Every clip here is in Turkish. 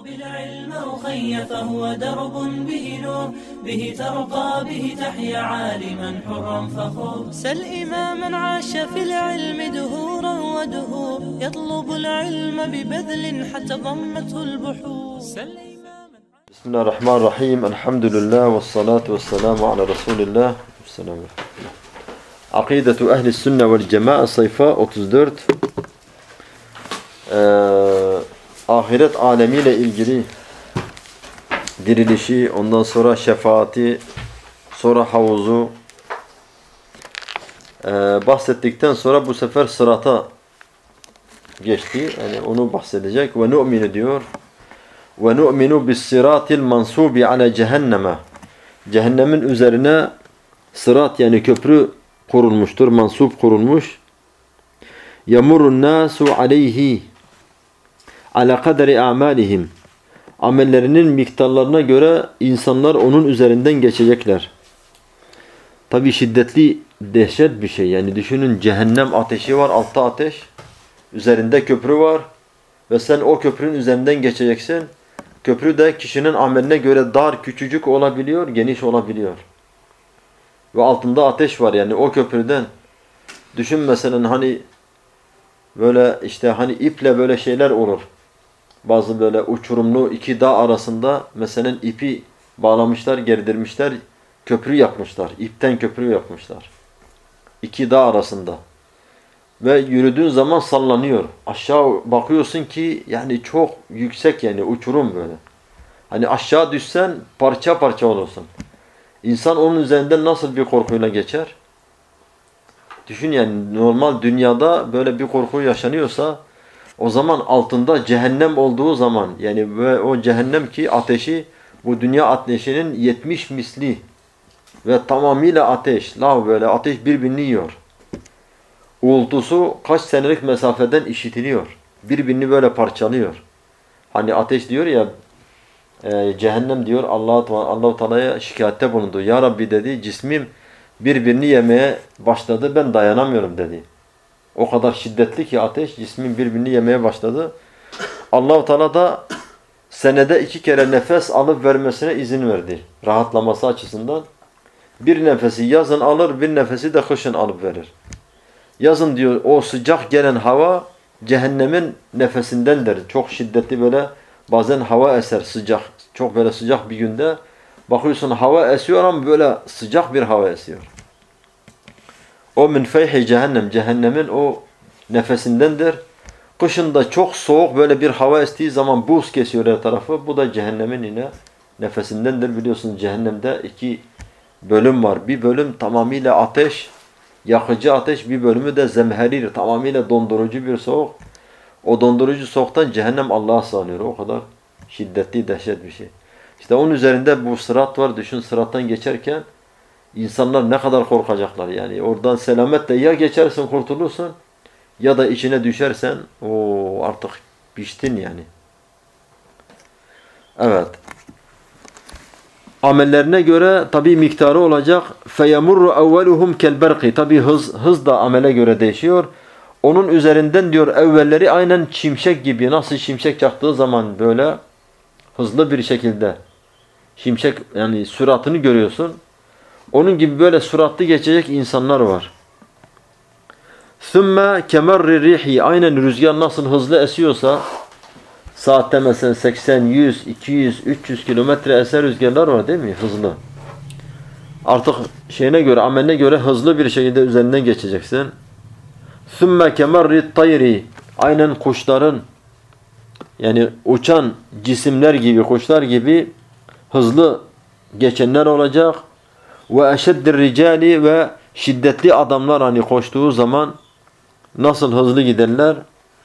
بالعلم أخي فهو درب به نور به ترقى به تحيا عالما حرا فخور سل إماما عاش في العلم دهورا ودهور يطلب العلم ببذل حتى ضمته البحور بسم الله الرحمن الرحيم الحمد لله والصلاة والسلام على رسول الله السلام عليكم. عقيدة أهل السنة والجماعة sayfa 34 ahiret alemiyle ilgili dirilişi, ondan sonra şefaati, sonra havuzu bahsettikten sonra bu sefer sırata geçti. Yani onu bahsedecek. Ve nu'minu diyor. Ve nu'minu bis siratil mansubi ala cehenneme. Cehennemin üzerine sırat yani köprü kurulmuştur, mansup kurulmuş. Yamurun nasu aleyhi ala kaderi amalihim. Amellerinin miktarlarına göre insanlar onun üzerinden geçecekler. Tabi şiddetli, dehşet bir şey. Yani düşünün, cehennem ateşi var, altta ateş. Üzerinde köprü var. Ve sen o köprünün üzerinden geçeceksin. Köprü de kişinin ameline göre dar, küçücük olabiliyor, geniş olabiliyor. Ve altında ateş var yani o köprüden. Düşün mesela hani böyle işte hani iple böyle şeyler olur. Bazı böyle uçurumlu iki dağ arasında mesela ipi bağlamışlar, gerdirmişler, köprü yapmışlar. İpten köprü yapmışlar. İki dağ arasında. Ve yürüdüğün zaman sallanıyor. Aşağı bakıyorsun ki yani çok yüksek yani uçurum böyle. Hani aşağı düşsen parça parça olursun. İnsan onun üzerinden nasıl bir korkuyla geçer? Düşün yani normal dünyada böyle bir korku yaşanıyorsa o zaman altında cehennem olduğu zaman yani ve o cehennem ki ateşi bu dünya ateşinin 70 misli ve tamamıyla ateş. La böyle ateş birbirini yiyor. Uğultusu kaç senelik mesafeden işitiliyor. Birbirini böyle parçalıyor. Hani ateş diyor ya cehennem diyor Allah-u Teala'ya şikayette bulundu. Ya Rabbi dedi cismim birbirini yemeye başladı ben dayanamıyorum dedi. O kadar şiddetli ki ateş cismin birbirini yemeye başladı. Allah-u Teala da senede 2 kere nefes alıp vermesine izin verdi. Rahatlaması açısından. Bir nefesi yazın alır, bir nefesi de kışın alıp verir. Yazın diyor o sıcak gelen hava cehennemin nefesindendir. Çok şiddetli böyle bazen hava eser sıcak. Çok böyle sıcak bir günde bakıyorsun hava esiyor ama böyle sıcak bir hava esiyor. O min feyhi cehennem. Cehennemin o nefesindendir. Kışında çok soğuk böyle bir hava estiği zaman buz kesiyor her tarafı. Bu da cehennemin yine nefesindendir. Biliyorsunuz cehennemde 2 bölüm var. Bir bölüm tamamıyla ateş, yakıcı ateş. Bir bölümü de zemherir. Tamamıyla dondurucu bir soğuk. O dondurucu soğuktan cehennem Allah'a sığınıyor. O kadar şiddetli, dehşet bir şey. İşte onun üzerinde bu sırat var. Düşün sırattan geçerken insanlar ne kadar korkacaklar yani. Oradan selametle ya geçersin kurtulursun ya da içine düşersen o artık piştin yani. Evet. Amellerine göre tabi miktarı olacak. فَيَمُرُّ اَوَّلُهُمْ كَالْبَرْقِ Tabi hız da amele göre değişiyor. Onun üzerinden diyor evvelleri aynen şimşek gibi. Nasıl şimşek çaktığı zaman böyle hızlı bir şekilde şimşek yani süratini görüyorsun. Onun gibi böyle süratli geçecek insanlar var. ثُمَّ كَمَرِّ الرِّحِ Aynen rüzgar nasıl hızlı esiyorsa saatte mesela 80, 100, 200, 300 kilometre eser rüzgarlar var değil mi? Hızlı. Artık şeyine göre, ameline göre hızlı bir şekilde üzerinden geçeceksin. ثُمَّ كَمَرِّ الطَّيْرِ Aynen kuşların yani uçan cisimler gibi, kuşlar gibi hızlı geçenler olacak. Ve eşeddir ricali ve şiddetli adamlar hani koştuğu zaman nasıl hızlı giderler.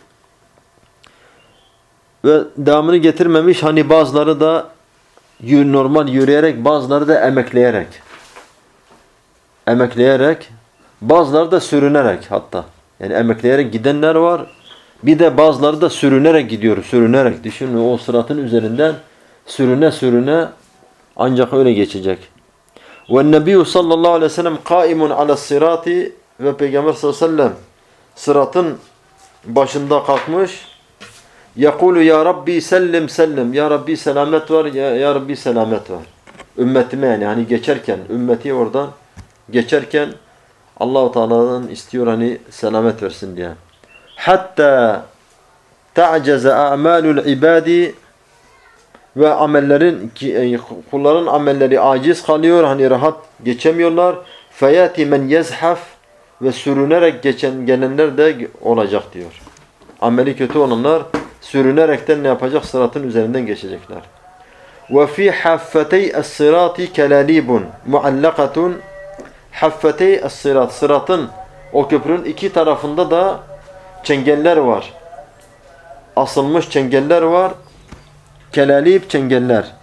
Ve devamını getirmemiş hani bazıları da normal yürüyerek, bazıları da emekleyerek. Emekleyerek, bazıları da sürünerek hatta. Yani emekleyerek gidenler var. Bir de bazıları da sürünerek gidiyor, sürünerek. Düşünün o sıratın üzerinden sürüne sürüne ancak öyle geçecek. Ve Nebi sallallahu aleyhi ve sellem kaimun ala sirati ve Peygamber sallallahu aleyhi ve sellem sıratın başında kalkmış. Yekulu ya Rabbi sellim sellim. Ya Rabbi selamet var. Ya Rabbi selamet var. Ümmetime yani hani geçerken ümmeti oradan geçerken Allah-u Teala'dan istiyor hani selamet versin diye. Hatta ta'caza a'malul ibadi ve amellerin kulların amelleri aciz kalıyor hani rahat geçemiyorlar. Feyati men yezhaf ve sürünerek gelenler de olacak diyor. Ameli kötü olanlar sürünerekten ne yapacak? Sıratın üzerinden geçecekler. Ve fi haffatey es-sirati kelalibun muallakatun. Haffatey es-sirat, sıratın o köprünün iki tarafında da çengeller var. Asılmış çengeller var. Kelalib çengeller.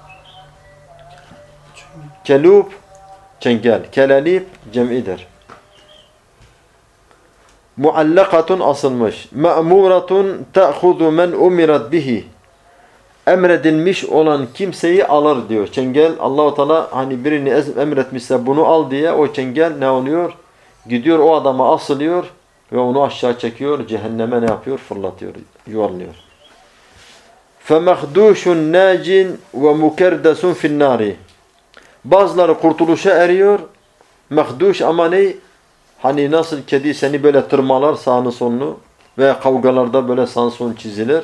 Kelub çengel. Kelalib cem'idir. Muallakatun asılmış. Ma'muratun ta'khudu men umirat bihi. Emredilmiş olan kimseyi alır diyor. Çengel Allah-u Teala hani birini emretmişse bunu al diye o çengel ne oluyor? Gidiyor o adama asılıyor ve onu aşağı çekiyor. Cehenneme ne yapıyor? Fırlatıyor. Yuvarlıyor. فَمَخْدُوشٌ نَاجٍ وَمُكَرْدَسٌ فِي النَّارِ. Bazıları kurtuluşa eriyor. Mehduş ama ne? Hani nasıl kedi seni böyle tırmalar sağını solunu veya kavgalarda böyle sağını solunu çizilir.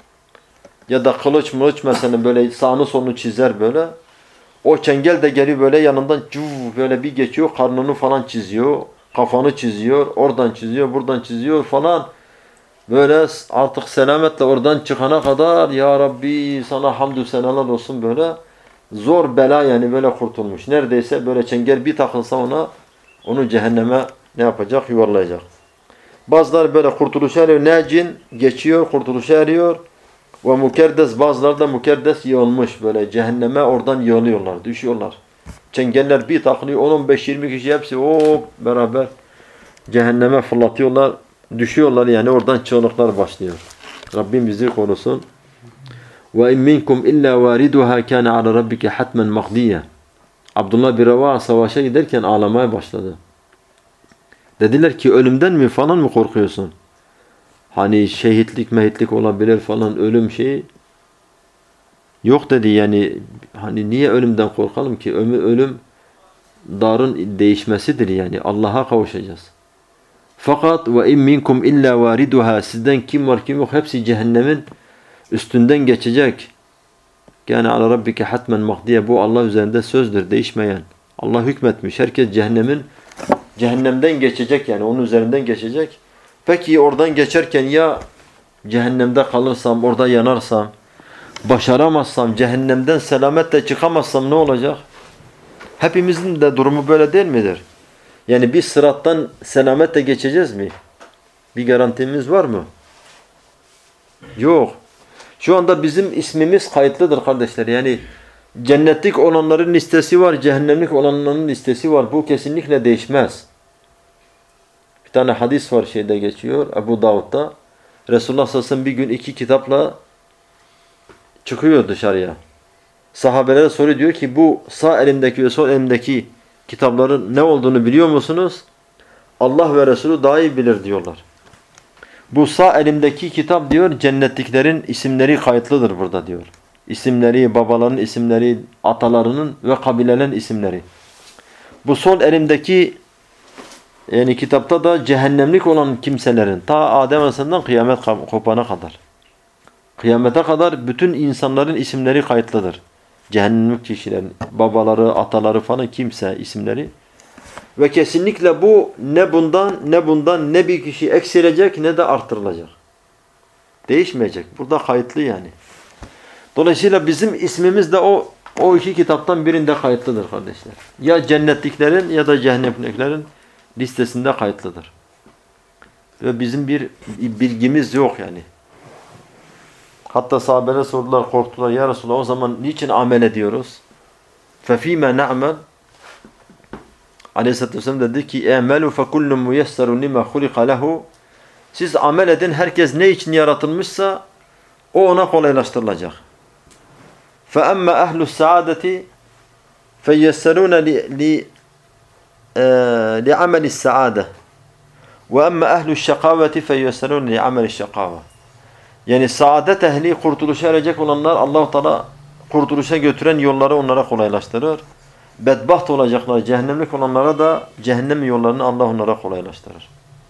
Ya da kılıç mesela böyle sağını solunu çizer böyle. O çengel de geliyor böyle yanından böyle bir geçiyor karnını falan çiziyor. Kafanı çiziyor. Oradan çiziyor. Buradan çiziyor falan. Böyle artık selametle oradan çıkana kadar ya Rabbi sana hamdü senalar olsun böyle. Zor bela yani böyle kurtulmuş. Neredeyse böyle çengel bir takılsa ona onu cehenneme ne yapacak? Yuvarlayacak. Bazıları böyle kurtuluşa eriyor. Necin geçiyor, kurtuluşa eriyor. Ve mukerdes bazıları da mukerdes yığılmış böyle cehenneme oradan yığılıyorlar, düşüyorlar. Çengeller bir takılıyor 10-15-20 kişi hepsi beraber cehenneme fırlatıyorlar, düşüyorlar yani oradan çığlıklar başlıyor. Rabbim bizi korusun. Ve in minkum illa variduha kana ala rabbike hatmen maqdiya. Abdullah bin Rava savaşa giderken ağlamaya başladı. Dediler ki ölümden mi falan mı korkuyorsun? Hani şehitlik mehitlik olabilir falan ölüm şeyi. Yok dedi yani hani niye ölümden korkalım ki? Ölüm darın değişmesidir yani Allah'a kavuşacağız. Fakat ve in minkum illa variduha sizden kim var kim yok hepsi cehennemin üstünden geçecek. Yani ala rabbike hatmen maqdiye bu Allah üzerinde sözdür değişmeyen. Allah hükmetmiş. Herkes cehennemden geçecek yani onun üzerinden geçecek. Peki oradan geçerken ya cehennemde kalırsam, orada yanarsam, başaramazsam, cehennemden selametle çıkamazsam ne olacak? Hepimizin de durumu böyle değil midir? Yani biz sırattan selametle geçeceğiz mi? Bir garantimiz var mı? Yok. Şu anda bizim ismimiz kayıtlıdır kardeşler. Yani cennetlik olanların listesi var, cehennemlik olanların listesi var. Bu kesinlikle değişmez. Bir tane hadis var şeyde geçiyor Ebu Davud'da. Resulullah sallallahu aleyhi ve sellem bir gün iki kitapla çıkıyor dışarıya. Sahabelere soruyor diyor ki bu sağ elimdeki ve sol elimdeki kitapların ne olduğunu biliyor musunuz? Allah ve Resulü daha iyi bilir diyorlar. Bu sağ elimdeki kitap diyor cennetliklerin isimleri kayıtlıdır burada diyor. İsimleri, babaların isimleri, atalarının ve kabilelerin isimleri. Bu sol elimdeki yani kitapta da cehennemlik olan kimselerin ta Adem Aleyhisselam'dan kıyamet kopana kadar. Kıyamete kadar bütün insanların isimleri kayıtlıdır. Cehennemlik kişilerin babaları, ataları falan kimse isimleri. Ve kesinlikle bu ne bundan ne bir kişi eksilecek ne de artırılacak. Değişmeyecek. Burada kayıtlı yani. Dolayısıyla bizim ismimiz de o iki kitaptan birinde kayıtlıdır kardeşler. Ya cennetliklerin ya da cehennemliklerin listesinde kayıtlıdır. Ve bizim bir bilgimiz yok yani. Hatta sahabeler sordular, korktular. Ya Resulallah o zaman niçin amel ediyoruz? فَف۪يمَ نَعْمَلْ Aleyhisselatü Vesselam dedi ki اَعْمَلُوا فَكُلُّ مُيَسَّرٌ لِمَا خُلِقَ لَهُ Siz amel edin, herkes ne için yaratılmışsa o ona kolaylaştırılacak. فَأَمَّا أَهْلُ السَّعَادَةِ فَيَسَّرُونَ لِعَمَلِ السَّعَادَةِ وَأَمَّا أَهْلُ الشَّقَاوَةِ فَيَسَّرُونَ لِعَمَلِ الشَّقَاوَةِ Yani saadet ehli, kurtuluşa erecek olanlar Allah-u Teala kurtuluşa götüren yolları onlara kolaylaştırır. Bedbaht olacaklar, cehennemlik olanlara da cehennem yollarını Allah onlara kolaylaştırır.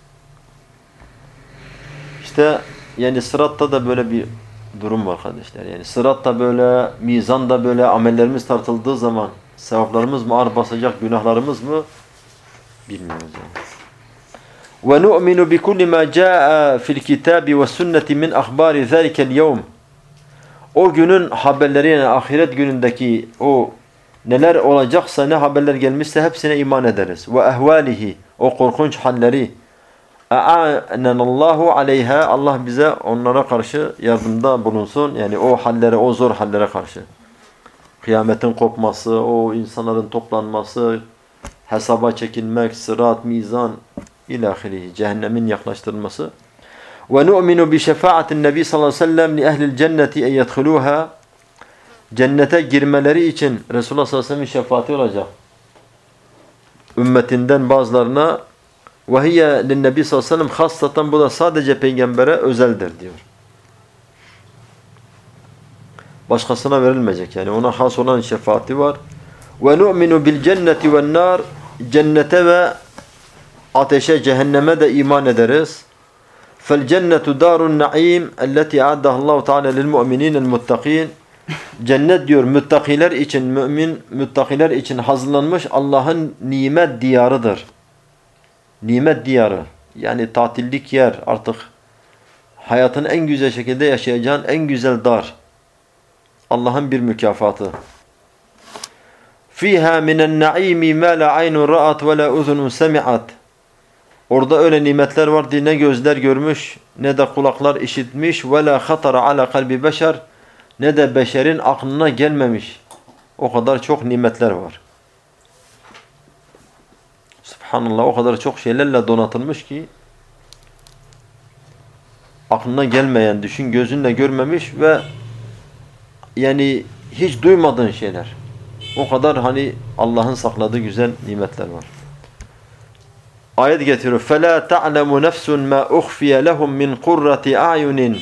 İşte yani sıratta da böyle bir durum var kardeşler. Yani sıratta böyle, mizan da böyle, amellerimiz tartıldığı zaman sevaplarımız mı ağır basacak, günahlarımız mı bilmiyoruz yani. وَنُؤْمِنُ بِكُلِّ مَا جَاءَ فِي الْكِتَابِ وَالسُنَّةِ مِنْ أَخْبَارِ ذَلِكَ الْيَوْمِ O günün haberleri, yani ahiret günündeki o neler olacaksa, ne haberler gelmişse hepsine iman ederiz. وَاَهْوَالِهِ O korkunç halleri. اَعَانَنَ اللّٰهُ عَلَيْهَا Allah bize onlara karşı yardımda bulunsun. Yani o hallere, o zor hallere karşı. Kıyametin kopması, o insanların toplanması, hesaba çekilmek, sırat, mizan ilahirihi, cehennemin yaklaştırılması. وَنُؤْمِنُ بِشَفَاعَةِ النَّبِي sallallahu aleyhi ve sellem لِأَهْلِ الْجَنَّةِ اَنْ يَدْخُلُوهَا Cennete girmeleri için Resulullah sallallahu aleyhi ve sellem'in şefaati olacak. Ümmetinden bazılarına وَهِيَ لِلنَّبِي sallallahu aleyhi ve sellem hassatan, bu da sadece peygambere özeldir diyor. Başkasına verilmeyecek, yani ona has olan şefaati var. وَنُؤْمِنُ بِالْجَنَّةِ وَالنَّارِ Cennete ve ateşe, cehenneme de iman ederiz. فَالْجَنَّةُ دَارُ النَّعِيمِ الَّتِي عَدَّهَا اللّٰهُ تَعَالَى لِلْمُؤْمِنِينَ الْمُتَّقِينَ Cennet diyor müttakiler için, mümin müttakiler için hazırlanmış Allah'ın nimet diyarıdır. Nimet diyarı. Yani tatillik yer, artık hayatın en güzel şekilde yaşayacağın en güzel dar. Allah'ın bir mükafatı. فِيهَا مِنَ النَّعِيمِ مَا لَا عَيْنٌ رَأَتْ وَلَا اُذُنٌ سَمِعَتْ Orada öyle nimetler var diye ne gözler görmüş, ne de kulaklar işitmiş. وَلَا خَطَرَ عَلَى قَلْبِ بَشَرٍ Ne de beşerin aklına gelmemiş. O kadar çok nimetler var. Subhanallah, o kadar çok şeylerle donatılmış ki aklına gelmeyen, düşün, gözünle görmemiş ve yani hiç duymadığın şeyler. O kadar hani Allah'ın sakladığı güzel nimetler var. Ayet getiriyor. فَلَا تَعْلَمُ نَفْسٌ مَا اُخْفِيَ لَهُمْ مِنْ قُرَّةِ اَعْيُنٍ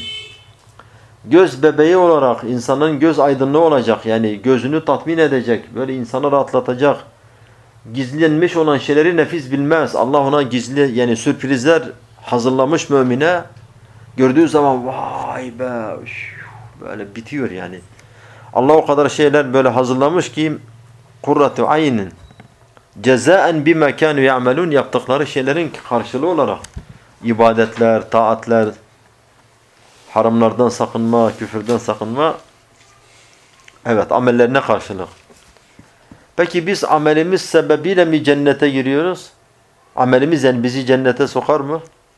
Göz bebeği olarak insanın göz aydınlığı olacak. Yani gözünü tatmin edecek, böyle insanı rahatlatacak. Gizlenmiş olan şeyleri nefis bilmez. Allah ona gizli, yani sürprizler hazırlamış mümine. Gördüğü zaman vay be, böyle bitiyor yani. Allah o kadar şeyler böyle hazırlamış ki kurratu aynin cezaen bima kanu ya'malun yaptıkları şeylerin karşılığı olarak ibadetler, taatler, haramlardan sakınma, küfürden sakınma, evet, amellerine karşılık. Peki biz amelimiz sebebiyle mi cennete giriyoruz? Amelimiz yani bizi cennete sokar mı?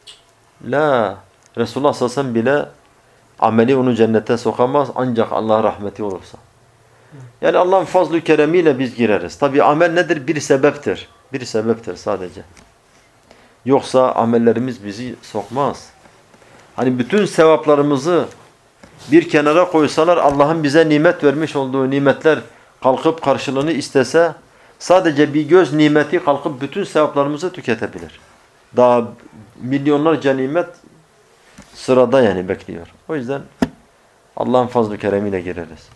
La. Resulullah sallallahu aleyhi ve sellem bile ameli onu cennete sokamaz ancak Allah rahmeti olursa. Yani Allah'ın fazl-ı keremiyle biz gireriz. Tabi amel nedir? Bir sebeptir. Bir sebeptir sadece. Yoksa amellerimiz bizi sokmaz. Hani bütün sevaplarımızı bir kenara koysalar, Allah'ın bize nimet vermiş olduğu nimetler kalkıp karşılığını istese, sadece bir göz nimeti kalkıp bütün sevaplarımızı tüketebilir. Daha milyonlarca nimet sırada yani bekliyor. O yüzden Allah'ın fazl-ı keremiyle gireriz.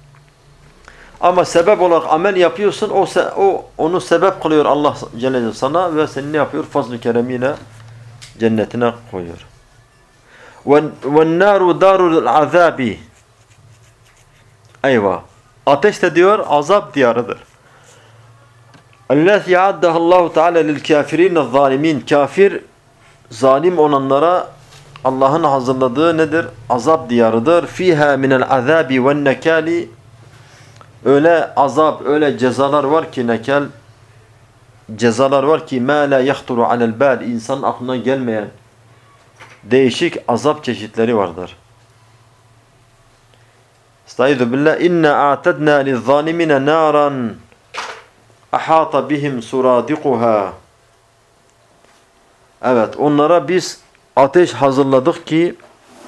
Ama sebep olarak amel yapıyorsun, o onu sebep kılıyor Allah Celle Celaluhu sana ve seni ne yapıyor? Fazl-ı keremiyle cennetine koyuyor. وَالنَّارُ دَارُ الْعَذَابِ Eyvah! Ateş de diyor azap diyarıdır. اَلَّذِي عَدَّهَا اللّٰهُ تَعَالَى لِلْكَافِرِينَ الظَّالِمِينَ Kafir, zalim olanlara Allah'ın hazırladığı nedir? Azap diyarıdır. فِيهَا مِنَ الْعَذَابِ وَالنَّكَالِ Öyle azap, öyle cezalar var ki, nekal cezalar var ki مَا لَا يَخْطُرُ عَلَى الْبَالِ İnsanın aklına gelmeyen değişik azap çeşitleri vardır. Estaizu billah. İnna a'tadna liz-zalimina naran ahata bihim suradiquha. Evet, onlara biz ateş hazırladık ki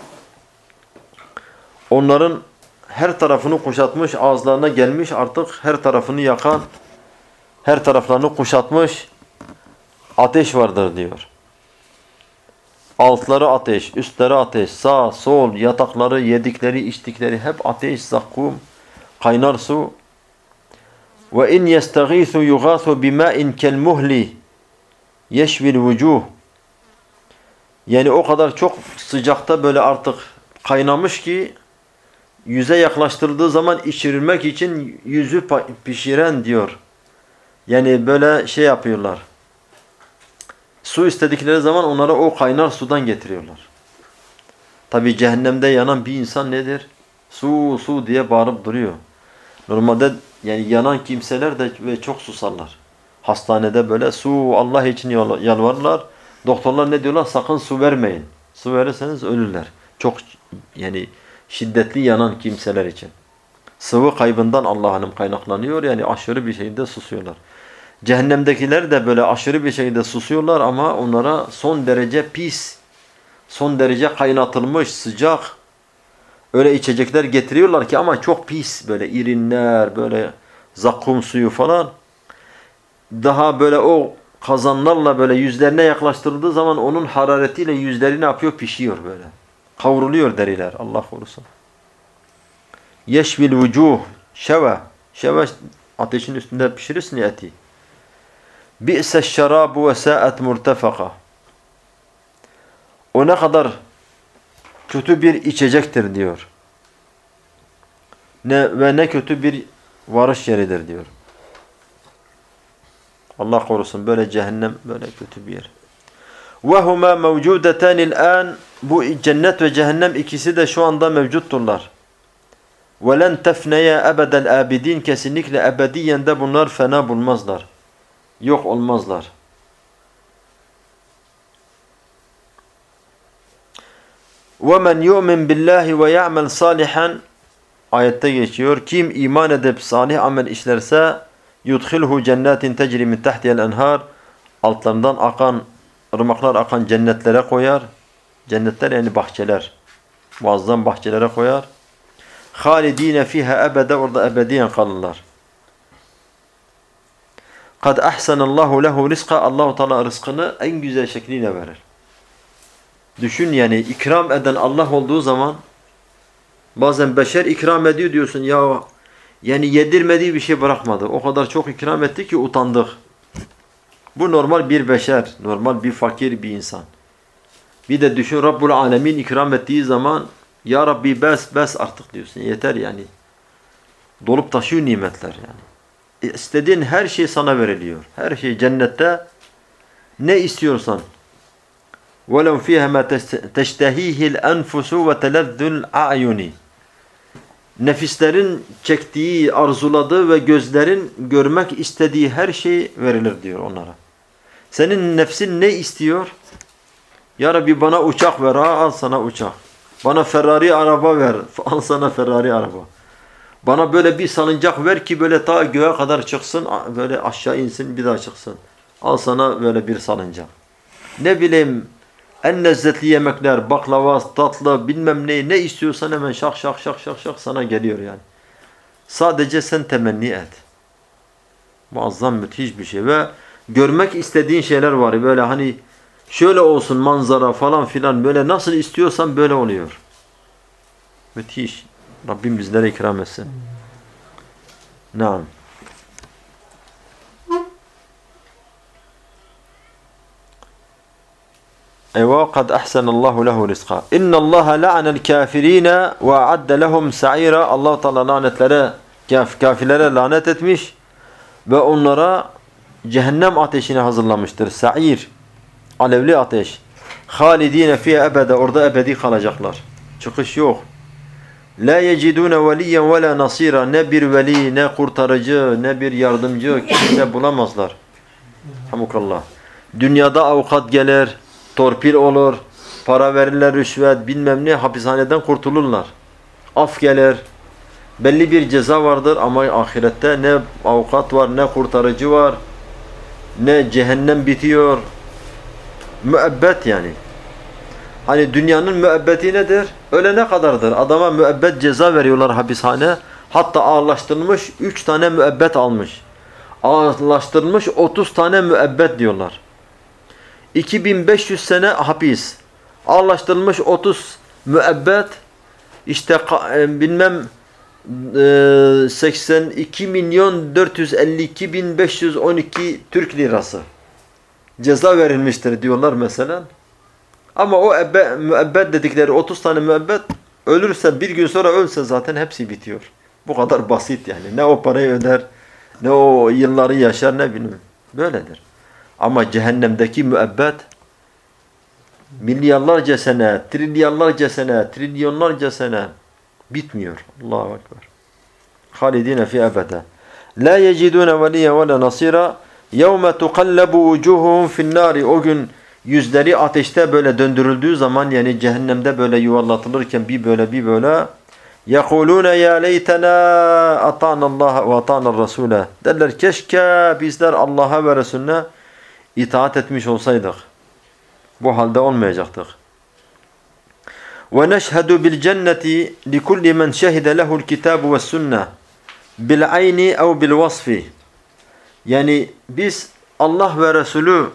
onların her tarafını kuşatmış, ağızlarına gelmiş, artık her tarafını yakan, her taraflarını kuşatmış ateş vardır diyor. Altları ateş, üstleri ateş, sağ, sol, yatakları, yedikleri, içtikleri hep ateş, zakkum, kaynar su. Ve in yestagîthu yugâthu bimâin kelmuhli yeşvil vucuh. Yani o kadar çok sıcakta böyle artık kaynamış ki yüze yaklaştırıldığı zaman içirilmek için yüzü pişiren diyor. Yani böyle şey yapıyorlar. Su istedikleri zaman onlara o kaynar sudan getiriyorlar. Tabi cehennemde yanan bir insan nedir? Su su diye bağırıp duruyor. Normalde yani yanan kimseler de ve çok susarlar. Hastanede böyle su Allah için yalvarırlar. Doktorlar ne diyorlar? Sakın su vermeyin. Su verirseniz ölürler. Çok yani şiddetli yanan kimseler için. Sıvı kaybından Allah'ın kaynaklanıyor. Yani aşırı bir şekilde susuyorlar. Cehennemdekiler de böyle aşırı bir şekilde susuyorlar ama onlara son derece pis, son derece kaynatılmış, sıcak öyle içecekler getiriyorlar ki ama çok pis böyle irinler, böyle zakkum suyu falan. Daha böyle o kazanlarla böyle yüzlerine yaklaştırıldığı zaman onun hararetiyle yüzleri ne yapıyor? Pişiyor böyle. Kavruluyor deriler. Allah korusun. Yeşvil vucuh. Şeve. Şeve ateşin üstünde pişirirsin eti. Bi'se şerabu ve sa'at murtefaka. O ne kadar kötü bir içecektir diyor. Ne kötü bir varış yeridir diyor. Allah korusun böyle cehennem böyle kötü bir yer. وَهُمَا مَوْجُودَتَانِ الْآنِ Bu cennet ve cehennem ikisi de şu anda mevcutturlar. وَلَنْ تَفْنَيَا أَبَدَ الْآبِدِينَ Kesinlikle ebediyen de bunlar fena bulmazlar. Yok olmazlar. وَمَنْ يُؤْمِنْ بِاللّٰهِ وَيَعْمَلْ صَالِحًا Ayette geçiyor. Kim iman edip salih amel işlerse yudkhilhu cennetin tecri min tahtiha'l enhar altlarından akan ırmaklar akan cennetlere koyar. Cennetler yani bahçeler. Muazzam bahçelere koyar. Halidine fiha ebede orada ebediyen kalırlar. Kad ahsanallahu lehu rizqa Allahu Teala rızkını en güzel şekliyle verir. Düşün yani ikram eden Allah olduğu zaman bazen beşer ikram ediyor diyorsun ya yani yedirmediği bir şey bırakmadı. O kadar çok ikram etti ki utandık. Bu normal bir beşer, normal bir fakir bir insan. Bir de düşün Rabbul Alemin ikram ettiği zaman ya Rabbi bes artık diyorsun. Yeter yani. Dolup taşıyor nimetler yani. İstediğin her şey sana veriliyor. Her şey cennette ne istiyorsan. وَلَوْ فِيهَا مَا تَشْتَهِيهِ الْأَنْفُسُ وَتَلَذُّ الْأَعْيُنِ Nefislerin çektiği, arzuladığı ve gözlerin görmek istediği her şey verilir diyor onlara. Senin nefsin ne istiyor? Ya Rabbi bana uçak ver, al sana uçak. Bana Ferrari araba ver, al sana Ferrari araba. Bana böyle bir salıncak ver ki böyle ta göğe kadar çıksın, böyle aşağı insin bir daha çıksın. Al sana böyle bir salıncak. Ne bileyim en lezzetli yemekler, baklava, tatlı, bilmem ne istiyorsan hemen şak sana geliyor yani. Sadece sen temenni et. Muazzam müthiş bir şey ve görmek istediğin şeyler var. Böyle hani şöyle olsun manzara falan filan böyle nasıl istiyorsan böyle oluyor. Müthiş. Rabbim bizlere ikram etsin. Naam. Eyvah kad ahsanallahu lehu rizqa. İnnallaha la'anel kafirina ve a'adde lehum sa'ira. Allah Teala lanetlere, kafirlere lanet etmiş ve onlara cehennem ateşini hazırlamıştır. Sa'ir, alevli ateş. Halidine fiha ebede, orada ebedi kalacaklar. Çıkış yok. La yecidune veliyen ve la nasira. Ne bir veli, ne kurtarıcı, ne bir yardımcı kimse bulamazlar. Hamukallah. Dünyada avukat gelir, torpil olur, para verirler, rüşvet, bilmem ne, hapishaneden kurtulurlar. Af gelir, belli bir ceza vardır ama ahirette ne avukat var, ne kurtarıcı var, ne cehennem bitiyor. Müebbet yani. Hani dünyanın müebbeti nedir? Ölene kadardır. Adama müebbet ceza veriyorlar hapishane. Hatta ağırlaştırılmış 3 tane müebbet almış. Ağırlaştırılmış 30 tane müebbet diyorlar. 2500 sene hapis. Ağırlaştırılmış 30 müebbet işte bilmem 82.452.512 Türk lirası ceza verilmiştir diyorlar mesela. Ama o müebbet dedikleri 30 tane müebbet ölürse bir gün sonra ölse zaten hepsi bitiyor. Bu kadar basit yani. Ne o parayı öder, ne o yılları yaşar, ne bileyim. Böyledir. Ama cehennemdeki müebbet milyarlarca sene, trilyarlarca sene, trilyonlarca sene bitmiyor. Allahu Ekber. Halidine fi ebede. La yecidune veliye ve la nasira. Yevme tukallabu vucuhuhum fi'n-nari. O gün yüzleri ateşte böyle döndürüldüğü zaman, yani cehennemde böyle yuvarlatılırken bir böyle يَقُولُونَ يَا لَيْتَنَا أَطَعْنَا اللّٰهَ وَأَطَعْنَا الرَّسُولَ derler, keşke bizler Allah'a ve Resulüne itaat etmiş olsaydık. Bu halde olmayacaktık. وَنَشْهَدُ بِالْجَنَّةِ لِكُلِّ مَنْ شَهِدَ لَهُ الْكِتَابُ وَالسُّنَّةِ بِالْعَيْنِ اَوْ بِالْوَصْفِ. Yani biz Allah ve Resulü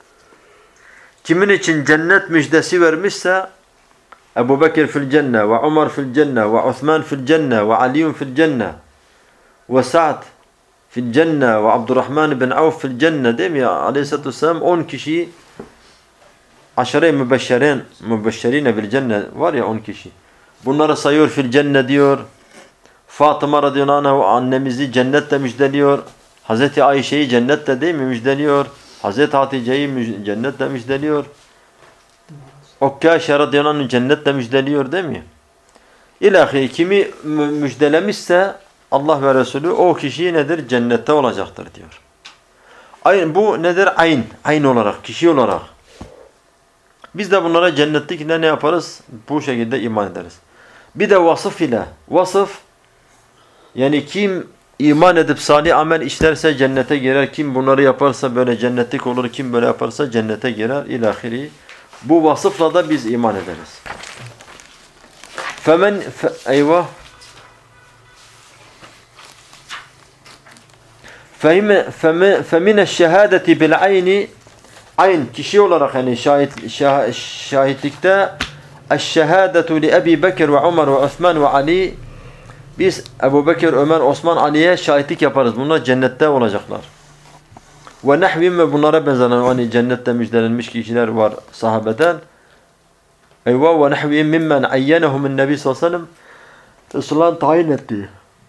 kimin için cennet müjdesi vermişse, Ebu Bekir fil cenne ve Ömer fil cenne ve Osman fil cenne ve Ali fil cenne ve Sa'd fil cenne ve Abdurrahman bin Avf fil cenne, değil mi ya? Aleyhisselatü Vesselam 10 kişi aşere-i mübeşşerine bil cenne var ya, 10 kişi. Bunları sayıyor, fil cenne diyor. Fatıma radıyallahu anh annemizi cennetle müjdeliyor. Hazreti Ayşe'yi cennetle, değil mi, müjdeliyor. Hazreti Hatice'yi cennetle müjdeliyor. Okkaşe radıyallahu anh cennetle müjdeliyor, değil mi? İlahi kimi müjdelemişse Allah ve Resulü o kişi nedir? Cennette olacaktır diyor. Bu nedir? Ayn olarak, kişi olarak. Biz de bunlara cennetlikle ne yaparız? Bu şekilde iman ederiz. Bir de vasıf ile. Vasıf, yani kim iman edip salih amel işlerse cennete girer. Kim bunları yaparsa böyle cennetlik olur. Kim böyle yaparsa cennete girer. İlahiri. Bu vasıfla da biz iman ederiz. Eyvah. فَمِنَ الشَّهَادَةِ بِالْعَيْنِ Ayn, kişi olarak, yani şahitlikte اَشْشَهَادَةُ لِأَبِي بَكِرْ وَعُمَرْ وَعُثْمَانْ وَعَلِي. Biz Ebu Bekir, Ömer, Osman, Ali'ye şahitlik yaparız. Bunlar cennette olacaklar. Ve nehvim, ve bunlara benzer, hani cennette müjdelenmiş kişiler var sahabeden. Eyvah, ve nehvim mimmen ayyenehum nebi sallallahu aleyhi ve sellem, Resulullah'ın tayin ettiği.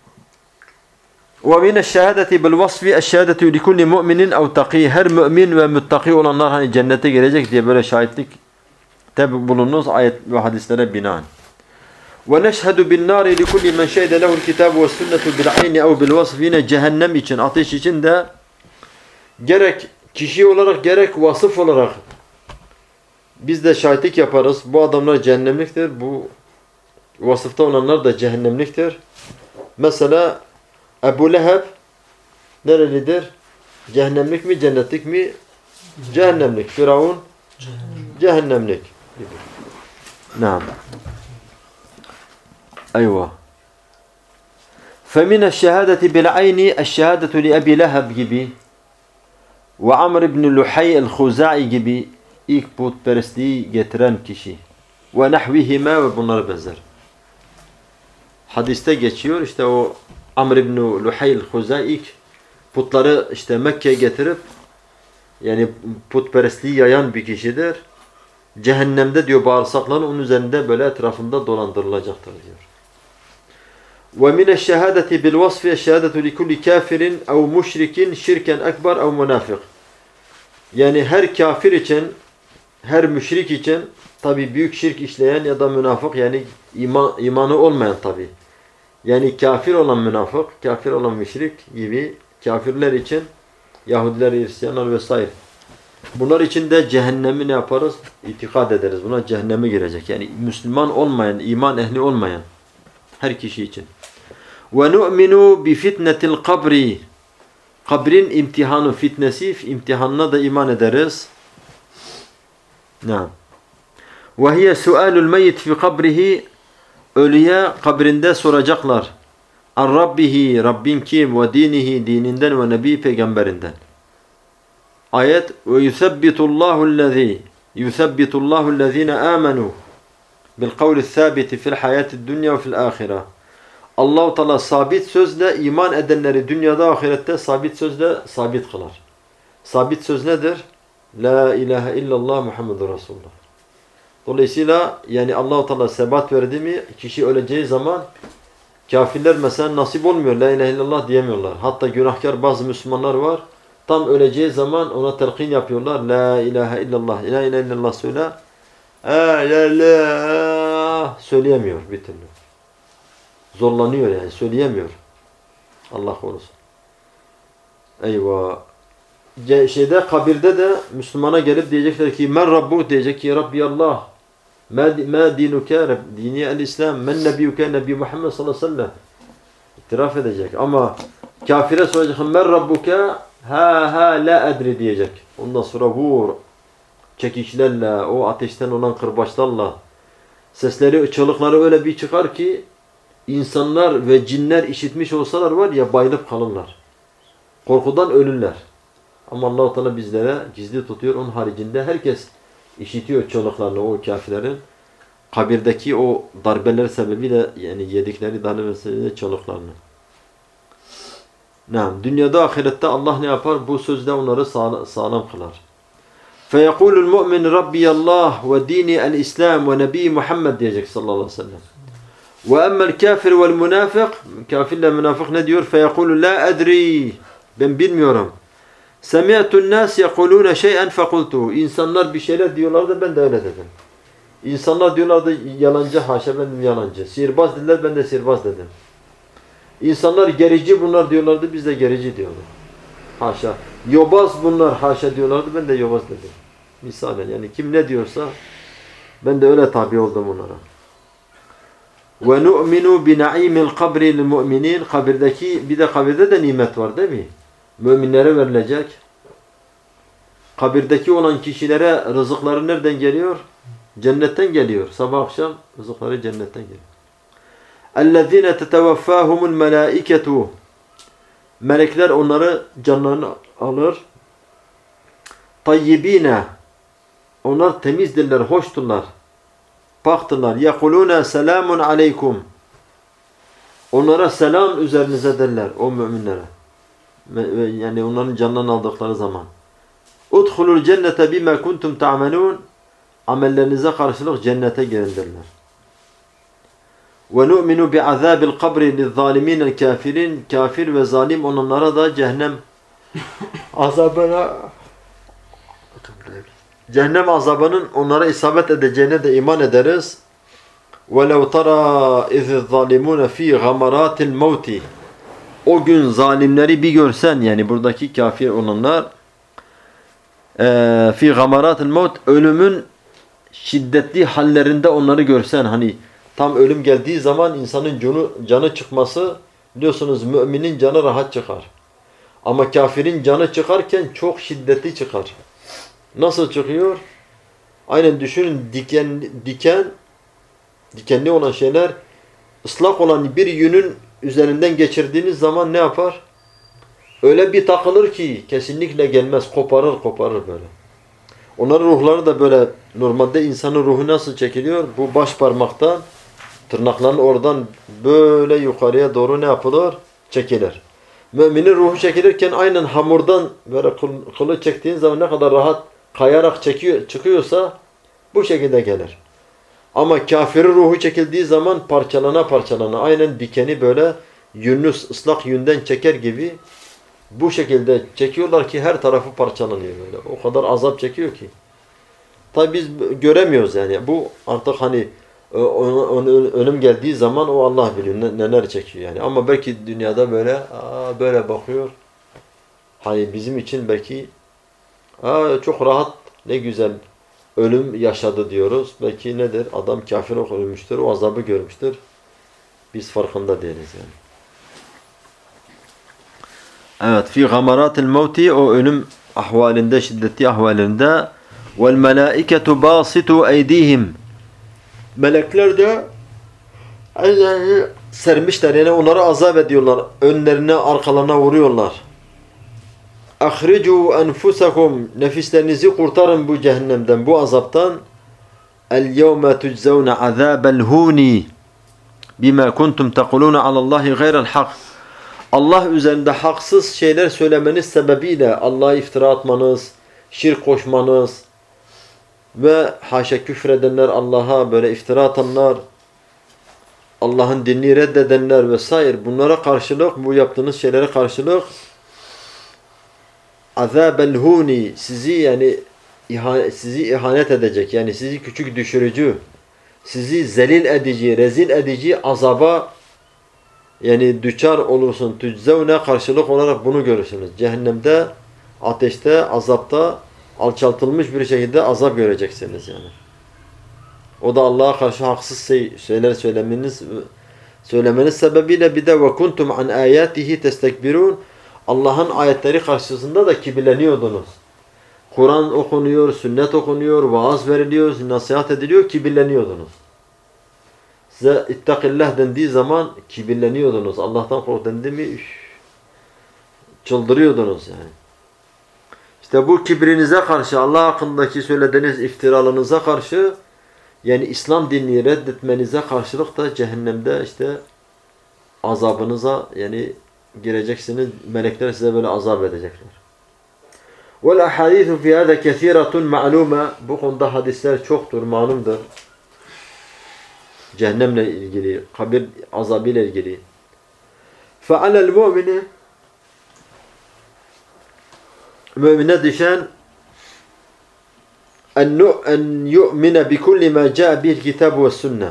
Ve min eşşehadeti bil vasfi eşşehadetu li kulli mu'minin ev taqi. Her mümin ve muttaki olanlar hani cennete girecek diye böyle şahitlik tabi bulunuz ayet ve hadislere binaen. Ve neşhedü bin nari li kulli men şehide lehu'l kitabu ve sünnetu bil ayni ev bil vasf. Yine cehennem için, ateş için de gerek kişi olarak gerek vasıf olarak biz de şahitlik yaparız. Bu adamlar cehennemliktir. Bu vasıfta olanlar da cehennemliktir. Mesela Ebu Leheb nerelidir? Cehennemlik mi, cennetlik mi? Cehennemlik. Firavun cehennemlik. Naam. Eyvah. فَمِنَ الشَّهَادَةِ بِالْعَيْنِ الشَّهَادَةُ لِأَبِي لَهَبْ gibi ve Amr ibn Luhay el-Khuzai gibi ilk putperestliği getiren kişi ve nahvihime ve bunlara benzer. Hadiste geçiyor işte o Amr ibn Luhay el-Khuzai ilk putları işte Mekke'ye getirip yani putperestliği yayan bir kişidir. Cehennemde diyor bağırsakların onun üzerinde böyle etrafında dolandırılacaktır diyor. وَمِنَ الشَّهَادَةِ بِالْوَصْفِ الشَّهَادَةُ لِكُلِّ كَافِرٍ اَوْ مُشْرِكٍ شِرْكًا اَكْبَرْ اَوْ مُنَافِقٍ. Yani her kafir için, her müşrik için, tabi büyük şirk işleyen ya da münafık, yani imanı olmayan tabi. Yani kafir olan münafık, kafir olan müşrik gibi kafirler için, Yahudiler, Hristiyanlar vesaire. Bunlar için de cehennemi ne yaparız? İtikad ederiz. Buna cehenneme girecek. Yani Müslüman olmayan, iman ehli olmayan her kişi için. وَنُؤْمِنُوا بِفِتْنَةِ الْقَبْرِ. Kabrin imtihanı, fitnesi, imtihanına da iman ederiz. وَهِيَ سُؤَالُ الْمَيِّتِ فِي قَبْرِهِ. Ölüye kabrinde soracaklar. An Rabbihi, Rabbin kim? Ve dinihi, dininden ve nebi, peygamberinden. Ayet ve yusabbitullahu allazi Yusabbitullahu allazina amanu bil kavli sabiti fil hayati dunya ve fil ahire. Allah-u Teala sabit sözle iman edenleri dünyada ahirette sabit sözle sabit kılar. Sabit söz nedir? La ilahe illallah Muhammedur Resulullah. Dolayısıyla yani Allah-u Teala sebat verdi mi kişi öleceği zaman kafirler mesela nasip olmuyor. La ilahe illallah diyemiyorlar. Hatta günahkar bazı Müslümanlar var. Tam öleceği zaman ona telkin yapıyorlar. La ilahe illallah. La ilahe illallah söyle. Söyleyemiyor bir türlü. Zorlanıyor yani. Söyleyemiyor. Allah korusun. Eyvah. Kabirde de Müslümana gelip diyecekler ki men Rabbuk, diyecek ki Rabbi Allah. Ma dinuke, dini el-İslam. Men nebiyuke, Nebi Muhammed sallallahu aleyhi ve sellem. İtiraf edecek. Ama kafire soracak men Rabbuke, la edri diyecek. Ondan sonra vur. Çekişlerle, o ateşten olan kırbaçlarla sesleri, çığlıkları öyle bir çıkar ki insanlar ve cinler işitmiş olsalar var ya bayılıp kalırlar. Korkudan ölürler. Ama Allah-u Teala bizlere gizli tutuyor. Onun haricinde herkes işitiyor çığlıklarını o kafirlerin. Kabirdeki o darbeler sebebiyle yani yedikleri darbeler sebebiyle çığlıklarını. Dünyada ahirette Allah ne yapar? Bu sözle onları sağlam kılar. فَيَقُولُ الْمُؤْمِنِ رَبِّيَ اللّٰهِ وَد۪ينِ الْاِسْلَامِ وَنَب۪ي Muhammed diyecek sallallahu aleyhi ve sellem. وَاَمَّا الْكَافِرُ وَالْمُنَافِقِ Kafirle münafık ne diyor? فَيَقُولُ لَا اَدْرِي Ben bilmiyorum. سَمِعْتُ النَّاسِ يَقُولُونَ شَيْئًا فَقُلْتُهُ İnsanlar bir şeyler diyorlardı, ben de öyle dedim. İnsanlar diyorlardı yalancı, haşa ben de yalancı. Sihirbaz dediler, ben de sihirbaz dedim. İnsanlar gerici bunlar diyorlardı, biz de gerici diyorlar. Haşa. Yobaz bunlar, haşa diyorlardı, ben de yobaz dedim. Misalen yani kim ne diyorsa ben de öyle tabi oldum onlara. وَنُؤْمِنُوا بِنَعِيمِ الْقَبْرِ لِلْمُؤْمِنِينَ Kabirdeki, bir de kabirde de nimet var değil mi? Müminlere verilecek. Kabirdeki olan kişilere rızıkları nereden geliyor? Cennetten geliyor. Sabah akşam rızıkları cennetten geliyor. اَلَّذ۪ينَ تَتَوَفَّاهُمُ الْمَلَائِكَةُ Melekler onları canlarını alır. طَيِّب۪ينَ Onlar temizdirler, hoşturlar. Paktırlar. يَقُلُونَ سَلَامٌ عَلَيْكُمْ Onlara selam üzerinize derler o müminlere. Yani onların canlarını aldıkları zaman. اُدْخُلُوا الْجَنَّةَ بِمَا كُنْتُمْ تَعْمَلُونَ Amellerinize karşılık cennete girin derler. وَنُؤْمِنُ بِعَذَابِ الْقَبْرِ لِلظَّالِمِينَ الْكَافِرِينَ Kafir ve zalim olanlara da cehennem azabının onlara isabet edeceğine de iman ederiz. وَلَوْ تَرَى اِذِ الظَّالِمُونَ ف۪ي غَمَرَاتِ الْمَوْتِ O gün zalimleri bir görsen, yani buradaki kafir olanlar fi gamaratil maut ölümün şiddetli hallerinde onları görsen, hani tam ölüm geldiği zaman insanın canı çıkması, biliyorsunuz müminin canı rahat çıkar. Ama kafirin canı çıkarken çok şiddetli çıkar. Nasıl çıkıyor? Aynen düşünün, dikenli olan şeyler ıslak olan bir yünün üzerinden geçirdiğiniz zaman ne yapar? Öyle bir takılır ki kesinlikle gelmez. Koparır böyle. Onların ruhları da böyle, normalde insanın ruhu nasıl çekiliyor? Bu baş parmaktan, tırnakların oradan böyle yukarıya doğru ne yapılır? Çekilir. Müminin ruhu çekilirken aynen hamurdan böyle kılı çektiğin zaman ne kadar rahat kayarak çıkıyorsa bu şekilde gelir. Ama kafirin ruhu çekildiği zaman parçalana aynen dikeni böyle yünlü ıslak yünden çeker gibi bu şekilde çekiyorlar ki her tarafı parçalanıyor böyle. O kadar azap çekiyor ki. Tabi biz göremiyoruz yani. Bu artık hani ölüm geldiği zaman o Allah biliyor neler çekiyor yani. Ama belki dünyada böyle bakıyor. Hani bizim için belki çok rahat, ne güzel ölüm yaşadı diyoruz. Belki nedir? Adam kafir ölmüştür, o azabı görmüştür. Biz farkında değiliz yani. Evet, fi gamaratil mevti, o ölüm ahvalinde, şiddetli ahvalinde vel melaiketu basitu eydihim. Melekler de sermişler, yani onları azap ediyorlar. Önlerine, arkalarına vuruyorlar. ahricu enfusakum, nefislerinizi kurtarın bu cehennemden, bu azaptan. El yevme tujzavne azabel huni bima kuntum tekuluna alallahi gayrel hak. Allah üzerinde haksız şeyler söylemeniz sebebiyle Allah'a iftira atmanız, şirk koşmanız ve haşa küfredenler, Allah'a böyle iftira atanlar, Allah'ın dinini reddedenler vesaire, bunlara karşılık, bu yaptığınız şeylere karşılık azabel huni, sizi ihanet edecek, yani sizi küçük düşürücü, sizi zelil edici, rezil edici azaba yani düçar olursun. Tüczevne, karşılık olarak bunu görürsünüz. Cehennemde, ateşte, azapta alçaltılmış bir şekilde azap göreceksiniz yani. O da Allah'a karşı haksız şeyler söylemeniz sebebiyle, bir de ve kuntum an ayatihi testekbirun, Allah'ın ayetleri karşısında da kibirleniyordunuz. Kur'an okunuyor, sünnet okunuyor, vaaz veriliyor, nasihat ediliyor, kibirleniyordunuz. Size ittakillah dendiği zaman kibirleniyordunuz. Allah'tan kork dendi mi çıldırıyordunuz yani. İşte bu kibrinize karşı, Allah hakkındaki söylediğiniz iftiralarınıza karşı, yani İslam dinini reddetmenize karşılık da cehennemde işte azabınıza yani gireceksiniz. Melekler size böyle azap edecekler. Vel ahadithu fi hada kesiratun ma'lume. Bu konuda hadisler çoktur, malumdur. Cehennemle ilgili, kabir azabıyla ilgili. فَعَلَى الْمُؤْمِنِ, mümine düşen en yu'mine bikulli ma ca'a bil kitab ve sünne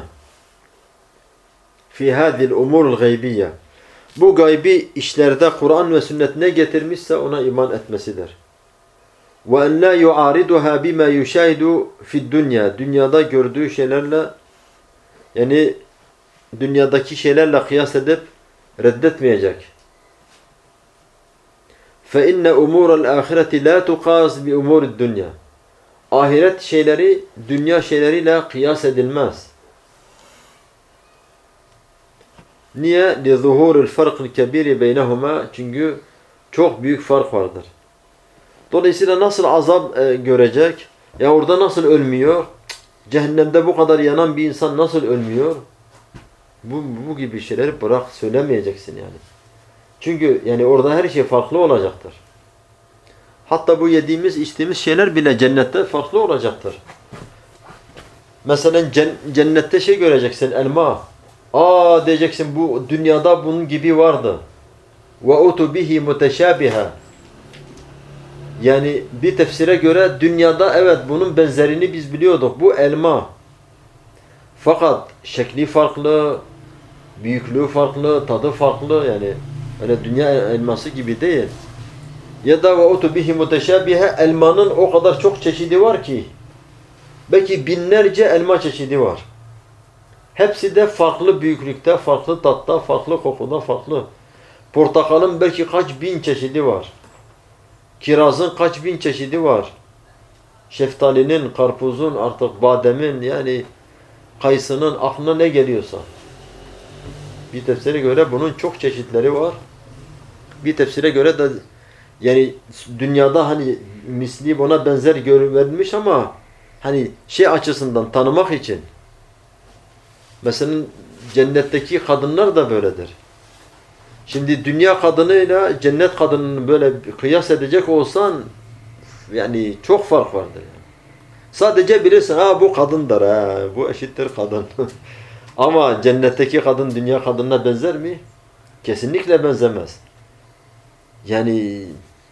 fi hadhihi al-umur al-gaybiyye. Bu gaybi işlerde Kur'an ve sünnet ne getirmişse ona iman etmesidir. Ve en la yu'ariduha bima yushahidu fi'd dunya. Dünyada gördüğü şeylerle, yani dünyadaki şeylerle kıyas edip reddetmeyecek. فَاِنَّ اُمُورَ الْآخِرَةِ لَا تُقَاسْ بِاُمُورِ الدُّنْيَا. Ahiret şeyleri dünya şeyleriyle kıyas edilmez. Niye? لِظُهُورِ الْفَرْقِ الْكَبِيرِ بَيْنَهُمَا. Çünkü çok büyük fark vardır. Dolayısıyla nasıl azap görecek? Ya orada nasıl ölmüyor? Cehennemde bu kadar yanan bir insan nasıl ölmüyor? Bu gibi şeyleri bırak, söylemeyeceksin yani. Çünkü yani orada her şey farklı olacaktır. Hatta bu yediğimiz, içtiğimiz şeyler bile cennette farklı olacaktır. Mesela cennette şey göreceksin, elma. Diyeceksin, bu dünyada bunun gibi vardı. وَاُتُ بِهِ مُتَشَابِهًا. Yani bir tefsire göre dünyada evet bunun benzerini biz biliyorduk. Bu elma. Fakat şekli farklı, büyüklüğü farklı, tadı farklı, yani öyle dünya elması gibi değil. Ya da ve otu bihi muteşabihe, elmanın o kadar çok çeşidi var ki belki binlerce elma çeşidi var. Hepsi de farklı büyüklükte, farklı tatta, farklı kokuda, farklı. Portakalın belki kaç bin çeşidi var. Kirazın kaç bin çeşidi var. Şeftalinin, karpuzun, artık bademin, yani kayısının, aklına ne geliyorsa. Bir tefsire göre bunun çok çeşitleri var. Bir tefsire göre de yani dünyada hani misli buna benzer görülmüş ama hani şey açısından tanımak için. Mesela cennetteki kadınlar da böyledir. Şimdi dünya kadınıyla cennet kadınını böyle kıyas edecek olsan yani çok fark vardır. Yani. Sadece bilirsin bu kadındır, bu eşittir kadın. Ama cennetteki kadın dünya kadınına benzer mi? Kesinlikle benzemez. Yani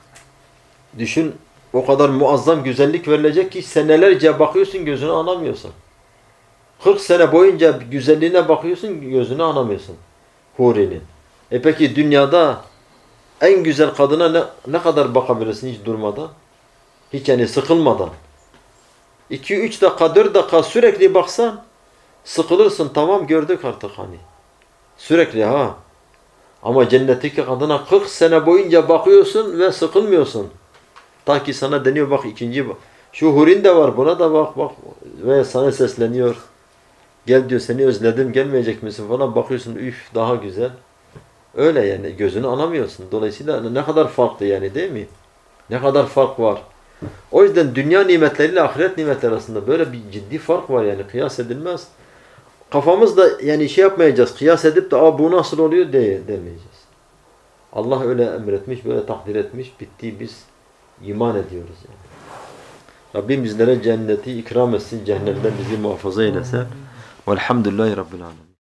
düşün, o kadar muazzam güzellik verilecek ki senelerce bakıyorsun, gözünü alamıyorsun. 40 sene boyunca güzelliğine bakıyorsun, gözünü alamıyorsun. Huri'nin. Peki dünyada en güzel kadına ne kadar bakabilirsin hiç durmadan? Hiç yani sıkılmadan. 2-3 dakika, 4 dakika sürekli baksan sıkılırsın, tamam gördük artık hani. Sürekli Ama cennetteki kadına 40 sene boyunca bakıyorsun ve sıkılmıyorsun. Ta ki sana deniyor bak ikinci bak. Şu hurin de var, buna da bak ve sana sesleniyor. Gel diyor, seni özledim, gelmeyecek misin falan, bakıyorsun daha güzel. Öyle yani gözünü alamıyorsun. Dolayısıyla ne kadar farklı yani, değil mi? Ne kadar fark var. O yüzden dünya nimetleriyle ahiret nimetleri arasında böyle bir ciddi fark var yani kıyas edilmez. Kafamızda yani şey yapmayacağız. Kıyas edip de bu nasıl oluyor demeyeceğiz. Allah öyle emretmiş, böyle takdir etmiş. Bitti, biz iman ediyoruz yani. Rabbim bizlere cenneti ikram etsin, cehennemden bizi muhafaza eylesin. Velhamdülillahi Rabbil alemin.